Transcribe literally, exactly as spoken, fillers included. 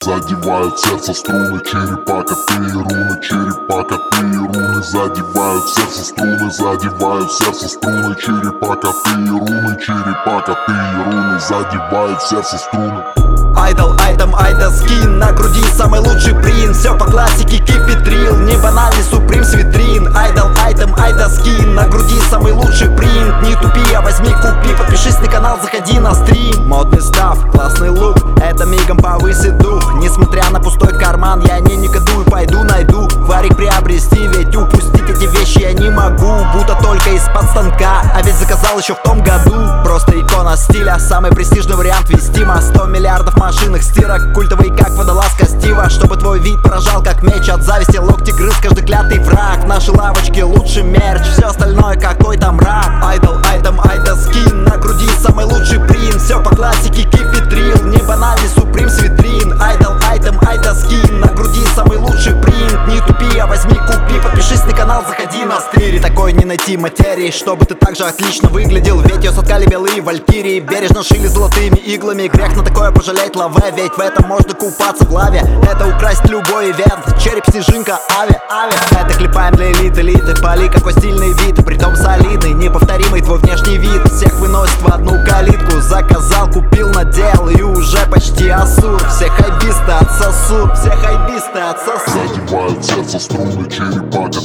Задевают сердце струны, черепа, коты и руны, черепа, коты и руны. Задевают сердце струны, задевают сердце струны, черепа, коты и руны, черепа, коты и руны. Задевают сердце струны. Айдол, айтем, айда скин, на груди самый лучший принт. Все по классике, keep it real, не банальный суприм с витрин. Айдол, айтем, айда скин, на груди самый лучший принт. Не тупи, а возьми, купи, подпишись на канал, заходи на стрим. Модный став, классный лук, это мигом повысит дух. Несмотря на пустой карман, я не негодую, пойду найду варик приобрести, ведь упустить эти вещи я не могу. Будто только из-под станка, а ведь заказал еще в том году. Просто икона стиля, самый престижный вариант вестима. Сто миллиардов машинных стирок, культовый как водолазка Стива. Чтобы твой вид поражал как меч, от зависти локти грыз каждый клятый враг. Наши лавочки лучший мерч, все остальное какой-то мрак. Айдол, айтем, айда скин, на груди самый лучший принт. Все по классике, keep it real, не банальный суприм с витрин. Айдол, айтем, айда скин, на груди самый лучший принт. Не тупи, а возьми, купи, подпишись на канал, заходи на стрим. Такой не найти материи, чтобы ты так же отлично выглядел. Ведь ее соткали белые валькирии, бережно шили золотыми иглами. Грех на такое пожалеть лаве, ведь в этом можно купаться в лаве. Это украсть любой ивент, череп, снежинка, ави, ави. Это клепаем для элит, элиты, поли какой стильный вид, притом солидный, неповторимый твой внешний вид. Всех выносит в одну калитку, заказал, купил, надел и уже почти асур. Все хайбисты отсосут, все хайбисты отсосут. Задевают сердце струны, черепа,